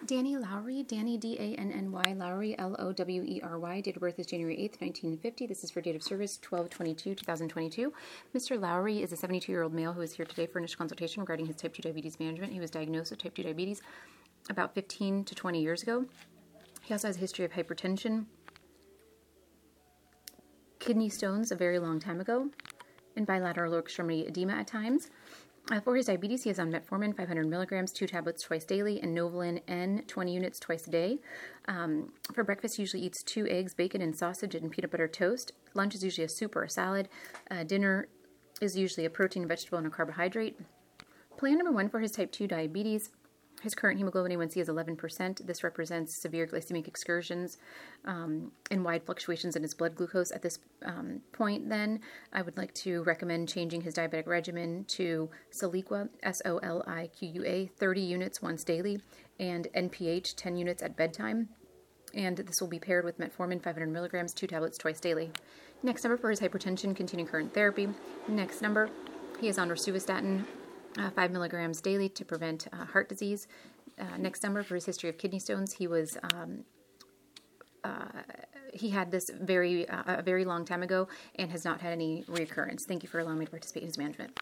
Danny Lowry, Danny D-A-N-N-Y, Lowry, L-O-W-E-R-Y. Date of birth is January 8th, 1950. This is for date of service 12/22/2022. Mr. Lowry is a 72-year-old male who is here today for initial consultation regarding his type 2 diabetes management. He was diagnosed with type 2 diabetes about 15 to 20 years ago. He also has a history of hypertension, kidney stones a very long time ago, and bilateral lower extremity edema at times. For his diabetes, he is on metformin, 500 milligrams, 2 tablets twice daily, and Novolin N, 20 units twice a day. For breakfast, he usually eats 2 eggs, bacon, and sausage, and peanut butter toast. Lunch is usually a soup or a salad. Dinner is usually a protein, vegetable, and a carbohydrate. Plan number 1 for his type 2 diabetes. His current hemoglobin A1C is 11%. This represents severe glycemic excursions and wide fluctuations in his blood glucose. At this point, then, I would like to recommend changing his diabetic regimen to Soliqua, S-O-L-I-Q-U-A, 30 units once daily, and NPH, 10 units at bedtime. And this will be paired with metformin, 500 milligrams, 2 tablets twice daily. Next number for his hypertension, continuing current therapy. Next number, he is on rosuvastatin, 5 milligrams daily to prevent heart disease. Next number for his history of kidney stones. He had this a very long time ago and has not had any reoccurrence. Thank you for allowing me to participate in his management.